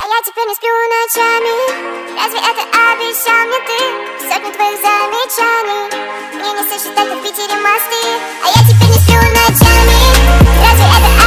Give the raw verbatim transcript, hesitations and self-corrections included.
я теперь не сплю ночами. Разве это обещал мне ты? Сотни твоих замечаний мне не сосчитать, как в Питере мосты. А я теперь не сплю ночами. Разве это